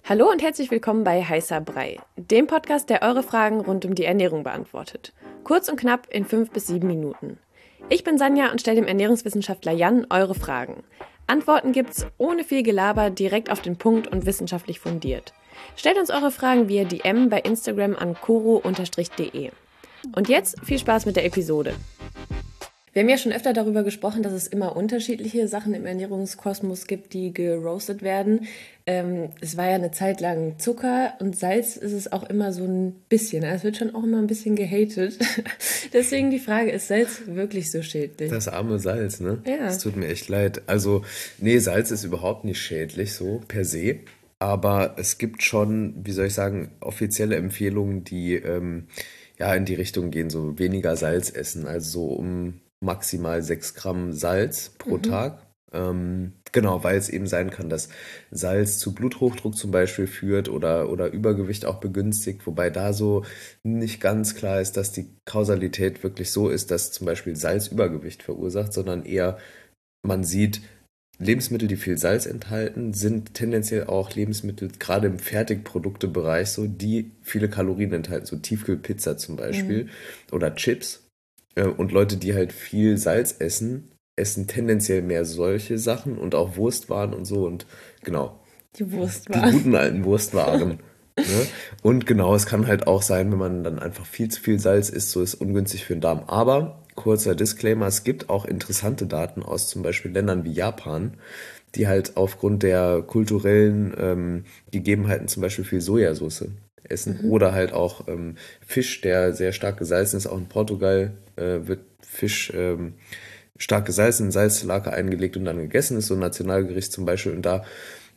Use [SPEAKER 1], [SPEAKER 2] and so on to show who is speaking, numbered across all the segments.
[SPEAKER 1] Hallo und herzlich willkommen bei Heißer Brei, dem Podcast, der eure Fragen rund um die Ernährung beantwortet. Kurz und knapp in 5 bis 7 Minuten. Ich bin Sanja und stelle dem Ernährungswissenschaftler Jan eure Fragen. Antworten gibt's ohne viel Gelaber, direkt auf den Punkt und wissenschaftlich fundiert. Stellt uns eure Fragen via DM bei Instagram an koro_de. Und jetzt viel Spaß mit der Episode. Wir haben ja schon öfter darüber gesprochen, dass es immer unterschiedliche Sachen im Ernährungskosmos gibt, die geroastet werden. Es war ja eine Zeit lang Zucker und Salz ist es auch immer so ein bisschen. Es wird schon auch immer ein bisschen gehatet. Deswegen die Frage, ist Salz wirklich so schädlich?
[SPEAKER 2] Das arme Salz, ne?
[SPEAKER 1] Ja.
[SPEAKER 2] Es tut mir echt leid. Also, nee, Salz ist überhaupt nicht schädlich, so per se. Aber es gibt schon, wie soll ich sagen, offizielle Empfehlungen, die ja in die Richtung gehen, so weniger Salz essen, also so um maximal 6 Gramm Salz pro Tag. Genau, weil es eben sein kann, dass Salz zu Bluthochdruck zum Beispiel führt oder Übergewicht auch begünstigt, wobei da so nicht ganz klar ist, dass die Kausalität wirklich so ist, dass zum Beispiel Salz Übergewicht verursacht, sondern eher man sieht, Lebensmittel, die viel Salz enthalten, sind tendenziell auch Lebensmittel, gerade im Fertigproduktebereich so, die viele Kalorien enthalten, so Tiefkühlpizza zum Beispiel oder Chips. Und Leute, die halt viel Salz essen, essen tendenziell mehr solche Sachen und auch Wurstwaren und so und genau,
[SPEAKER 1] Die Wurst
[SPEAKER 2] die
[SPEAKER 1] war.
[SPEAKER 2] guten alten Wurstwaren. Ne? Und genau, es kann halt auch sein, wenn man dann einfach viel zu viel Salz isst, so ist ungünstig für den Darm. Aber, kurzer Disclaimer, es gibt auch interessante Daten aus zum Beispiel Ländern wie Japan, die halt aufgrund der kulturellen Gegebenheiten zum Beispiel viel Sojasauce essen. Oder halt auch Fisch, der sehr stark gesalzen ist. Auch in Portugal wird Fisch stark gesalzen, in Salzlake eingelegt und dann gegessen ist, so ein Nationalgericht zum Beispiel. Und da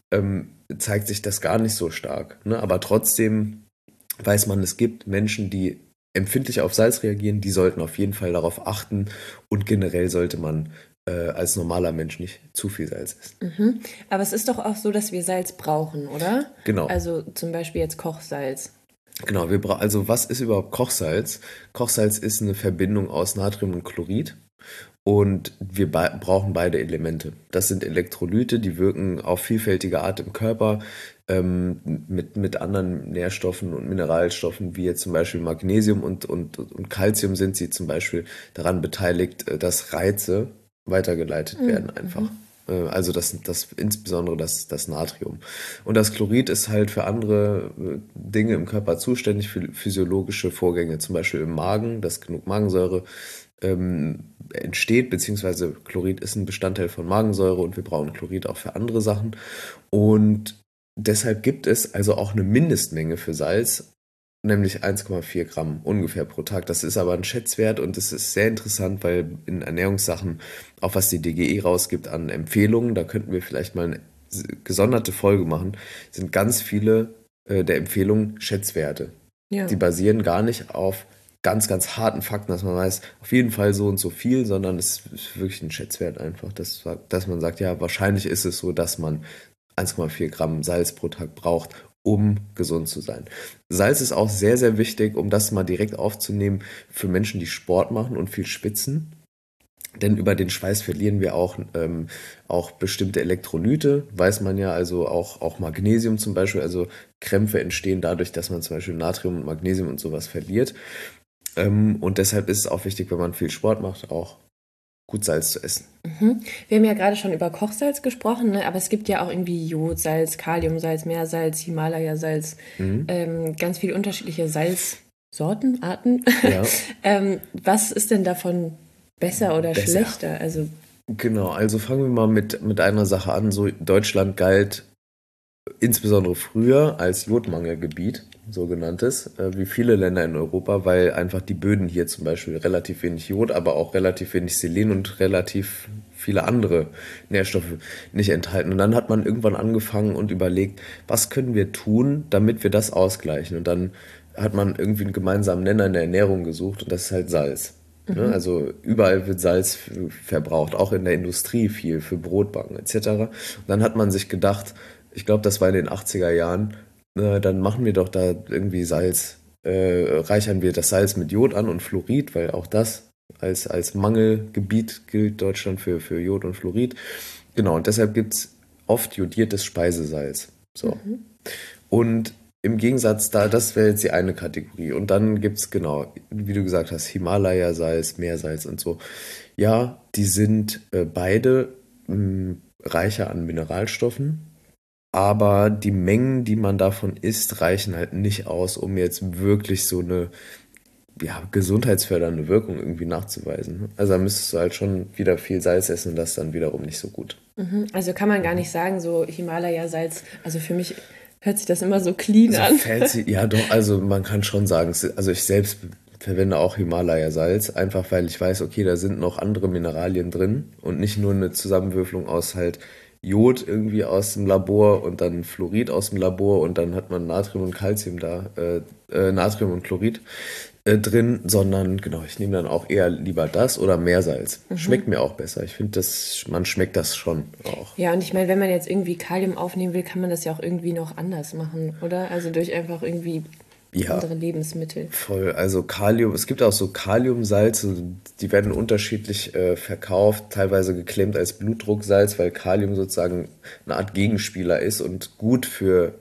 [SPEAKER 2] zeigt sich das gar nicht so stark. Ne? Aber trotzdem weiß man, es gibt Menschen, die empfindlich auf Salz reagieren, die sollten auf jeden Fall darauf achten und generell sollte man als normaler Mensch nicht zu viel Salz essen.
[SPEAKER 1] Aber es ist doch auch so, dass wir Salz brauchen, oder?
[SPEAKER 2] Genau.
[SPEAKER 1] Also zum Beispiel jetzt Kochsalz.
[SPEAKER 2] Genau, also was ist überhaupt Kochsalz? Kochsalz ist eine Verbindung aus Natrium und Chlorid. Und wir brauchen beide Elemente. Das sind Elektrolyte, die wirken auf vielfältige Art im Körper mit anderen Nährstoffen und Mineralstoffen, wie jetzt zum Beispiel Magnesium und Calcium sind sie zum Beispiel daran beteiligt, dass Reize weitergeleitet werden einfach. Also insbesondere das Natrium. Und das Chlorid ist halt für andere Dinge im Körper zuständig, für physiologische Vorgänge, zum Beispiel im Magen, dass genug Magensäure entsteht, beziehungsweise Chlorid ist ein Bestandteil von Magensäure und wir brauchen Chlorid auch für andere Sachen. Und deshalb gibt es also auch eine Mindestmenge für Salz, nämlich 1,4 Gramm ungefähr pro Tag. Das ist aber ein Schätzwert und es ist sehr interessant, weil in Ernährungssachen, auch was die DGE rausgibt an Empfehlungen, da könnten wir vielleicht mal eine gesonderte Folge machen, sind ganz viele der Empfehlungen Schätzwerte.
[SPEAKER 1] Ja.
[SPEAKER 2] Die basieren gar nicht auf ganz, ganz harten Fakten, dass man weiß, auf jeden Fall so und so viel, sondern es ist wirklich ein Schätzwert einfach, dass man sagt, ja, wahrscheinlich ist es so, dass man 1,4 Gramm Salz pro Tag braucht, um gesund zu sein. Salz ist auch sehr, sehr wichtig, um das mal direkt aufzunehmen, für Menschen, die Sport machen und viel schwitzen. Denn über den Schweiß verlieren wir auch bestimmte Elektrolyte, weiß man ja, also auch Magnesium zum Beispiel. Also Krämpfe entstehen dadurch, dass man zum Beispiel Natrium und Magnesium und sowas verliert. Und deshalb ist es auch wichtig, wenn man viel Sport macht, auch gut Salz zu essen.
[SPEAKER 1] Wir haben ja gerade schon über Kochsalz gesprochen, ne? Aber es gibt ja auch irgendwie Jodsalz, Kaliumsalz, Meersalz, Himalaya-Salz, ganz viele unterschiedliche Salzsorten, Arten.
[SPEAKER 2] Ja.
[SPEAKER 1] Was ist denn davon besser oder schlechter? Also
[SPEAKER 2] Genau, also fangen wir mal mit einer Sache an. So, Deutschland galt insbesondere früher als Jodmangelgebiet, sogenanntes, wie viele Länder in Europa, weil einfach die Böden hier zum Beispiel relativ wenig Jod, aber auch relativ wenig Selen und relativ viele andere Nährstoffe nicht enthalten. Und dann hat man irgendwann angefangen und überlegt, was können wir tun, damit wir das ausgleichen? Und dann hat man irgendwie einen gemeinsamen Nenner in der Ernährung gesucht und das ist halt Salz. Ne? Also überall wird Salz verbraucht, auch in der Industrie viel, für Brotbacken etc. Und dann hat man sich gedacht, ich glaube, das war in den 80er Jahren, dann machen wir doch da irgendwie Salz, reichern wir das Salz mit Jod an und Fluorid, weil auch das als Mangelgebiet gilt Deutschland für Jod und Fluorid. Genau, und deshalb gibt es oft jodiertes Speisesalz. So. Und im Gegensatz das wäre jetzt die eine Kategorie. Und dann gibt es, genau, wie du gesagt hast, Himalaya-Salz, Meersalz und so. Ja, die sind beide reicher an Mineralstoffen, aber die Mengen, die man davon isst, reichen halt nicht aus, um jetzt wirklich so eine gesundheitsfördernde Wirkung irgendwie nachzuweisen. Also da müsstest du halt schon wieder viel Salz essen und das dann wiederum nicht so gut.
[SPEAKER 1] Also kann man gar nicht sagen, so Himalaya-Salz, also für mich hört sich das immer so clean an.
[SPEAKER 2] Ja doch, also man kann schon sagen, also ich selbst verwende auch Himalaya-Salz, einfach weil ich weiß, okay, da sind noch andere Mineralien drin und nicht nur eine Zusammenwürfelung aus halt Jod irgendwie aus dem Labor und dann Fluorid aus dem Labor und dann hat man Natrium und Calcium da, Natrium und Chlorid drin, sondern genau, ich nehme dann auch eher lieber das oder Meersalz. Schmeckt mir auch besser. Ich finde, man schmeckt das schon auch.
[SPEAKER 1] Ja, und ich meine, wenn man jetzt irgendwie Kalium aufnehmen will, kann man das ja auch irgendwie noch anders machen, oder? Also durch einfach irgendwie andere Lebensmittel.
[SPEAKER 2] Voll. Also Kalium, es gibt auch so Kaliumsalze, die werden unterschiedlich verkauft, teilweise geclaimt als Blutdrucksalz, weil Kalium sozusagen eine Art Gegenspieler ist und gut für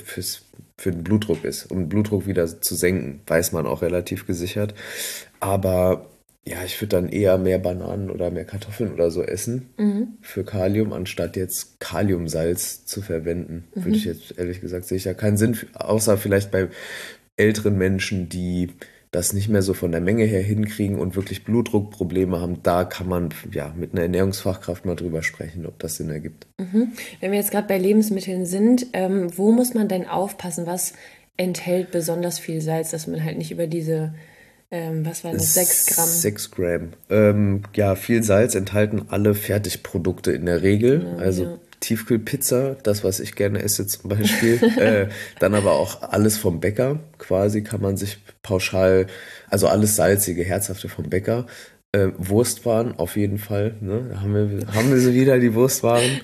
[SPEAKER 2] den Blutdruck ist, um den Blutdruck wieder zu senken, weiß man auch relativ gesichert. Aber ja, ich würde dann eher mehr Bananen oder mehr Kartoffeln oder so essen für Kalium, anstatt jetzt Kaliumsalz zu verwenden. Würde ich jetzt ehrlich gesagt, sehe ich ja keinen Sinn, außer vielleicht bei älteren Menschen, die das nicht mehr so von der Menge her hinkriegen und wirklich Blutdruckprobleme haben, da kann man ja mit einer Ernährungsfachkraft mal drüber sprechen, ob das Sinn ergibt.
[SPEAKER 1] Wenn wir jetzt gerade bei Lebensmitteln sind, wo muss man denn aufpassen? Was enthält besonders viel Salz, dass man halt nicht über diese, was war das, 6 Gramm?
[SPEAKER 2] 6 Gramm. Ja, viel Salz enthalten alle Fertigprodukte in der Regel.
[SPEAKER 1] Genau,
[SPEAKER 2] also
[SPEAKER 1] ja.
[SPEAKER 2] Tiefkühlpizza, das, was ich gerne esse zum Beispiel. Dann aber auch alles vom Bäcker. Quasi kann man sich pauschal, also alles salzige, herzhafte vom Bäcker. Wurstwaren auf jeden Fall. Ne? Da haben wir so wieder die Wurstwaren.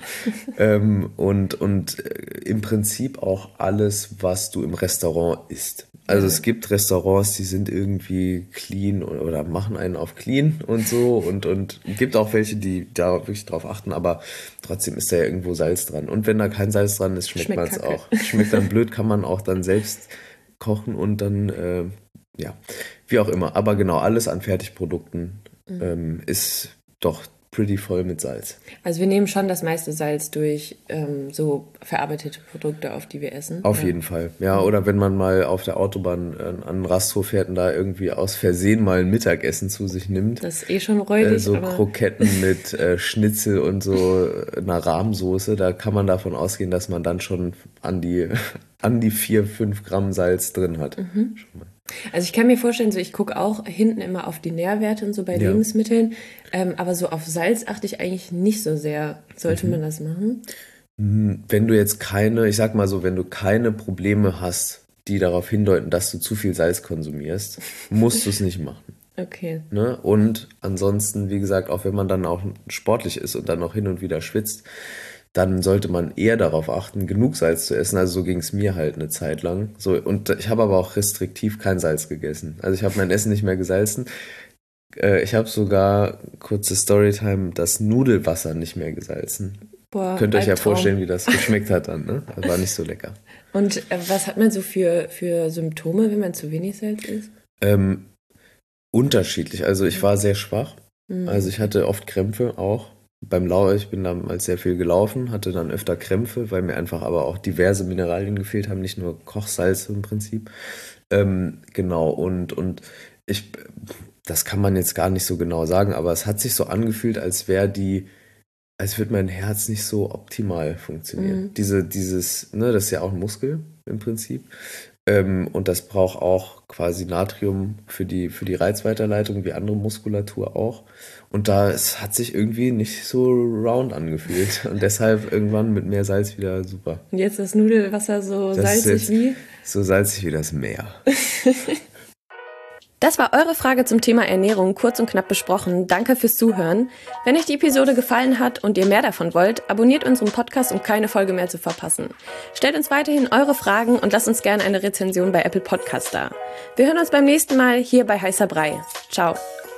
[SPEAKER 2] Und im Prinzip auch alles, was du im Restaurant isst. Also es gibt Restaurants, die sind irgendwie clean oder machen einen auf clean und so und gibt auch welche, die da wirklich drauf achten, aber trotzdem ist da ja irgendwo Salz dran. Und wenn da kein Salz dran ist, schmeckt man es auch. Schmeckt dann blöd, kann man auch dann selbst kochen und dann, wie auch immer. Aber genau, alles an Fertigprodukten ist doch pretty voll mit Salz.
[SPEAKER 1] Also wir nehmen schon das meiste Salz durch so verarbeitete Produkte, auf die wir essen.
[SPEAKER 2] Auf jeden Fall. Ja, oder wenn man mal auf der Autobahn an einen Rasthof fährt und da irgendwie aus Versehen mal ein Mittagessen zu sich nimmt.
[SPEAKER 1] Das ist schon räudig.
[SPEAKER 2] So Kroketten mit Schnitzel und so einer Rahmsoße, da kann man davon ausgehen, dass man dann schon an die 4-5 Gramm Salz drin hat. Schon mal.
[SPEAKER 1] Also ich kann mir vorstellen, so ich gucke auch hinten immer auf die Nährwerte und so bei Lebensmitteln, aber so auf Salz achte ich eigentlich nicht so sehr. Sollte man das machen?
[SPEAKER 2] Wenn du jetzt wenn du keine Probleme hast, die darauf hindeuten, dass du zu viel Salz konsumierst, musst du es nicht machen.
[SPEAKER 1] Okay.
[SPEAKER 2] Ne? Und ansonsten, wie gesagt, auch wenn man dann auch sportlich ist und dann noch hin und wieder schwitzt, dann sollte man eher darauf achten, genug Salz zu essen. Also so ging es mir halt eine Zeit lang. So, und ich habe aber auch restriktiv kein Salz gegessen. Also ich habe mein Essen nicht mehr gesalzen. Ich habe sogar, kurze Storytime, das Nudelwasser nicht mehr gesalzen.
[SPEAKER 1] Boah,
[SPEAKER 2] Könnt ihr euch ja
[SPEAKER 1] Albtraum.
[SPEAKER 2] vorstellen, wie das geschmeckt hat dann. Ne? Das war nicht so lecker.
[SPEAKER 1] Und was hat man so für Symptome, wenn man zu wenig Salz isst?
[SPEAKER 2] Unterschiedlich. Also ich war sehr schwach. Also ich hatte oft Krämpfe auch. Ich bin damals sehr viel gelaufen, hatte dann öfter Krämpfe, weil mir einfach aber auch diverse Mineralien gefehlt haben, nicht nur Kochsalz im Prinzip. Genau, und das kann man jetzt gar nicht so genau sagen, aber es hat sich so angefühlt, als würde mein Herz nicht so optimal funktionieren. Das ist ja auch ein Muskel im Prinzip. Und das braucht auch quasi Natrium für die Reizweiterleitung, wie andere Muskulatur auch. Und es hat sich irgendwie nicht so round angefühlt. Und deshalb irgendwann mit mehr Salz wieder super.
[SPEAKER 1] Und jetzt das Nudelwasser so salzig wie?
[SPEAKER 2] So salzig wie das Meer.
[SPEAKER 1] Das war eure Frage zum Thema Ernährung, kurz und knapp besprochen. Danke fürs Zuhören. Wenn euch die Episode gefallen hat und ihr mehr davon wollt, abonniert unseren Podcast, um keine Folge mehr zu verpassen. Stellt uns weiterhin eure Fragen und lasst uns gerne eine Rezension bei Apple Podcast da. Wir hören uns beim nächsten Mal hier bei Heißer Brei. Ciao.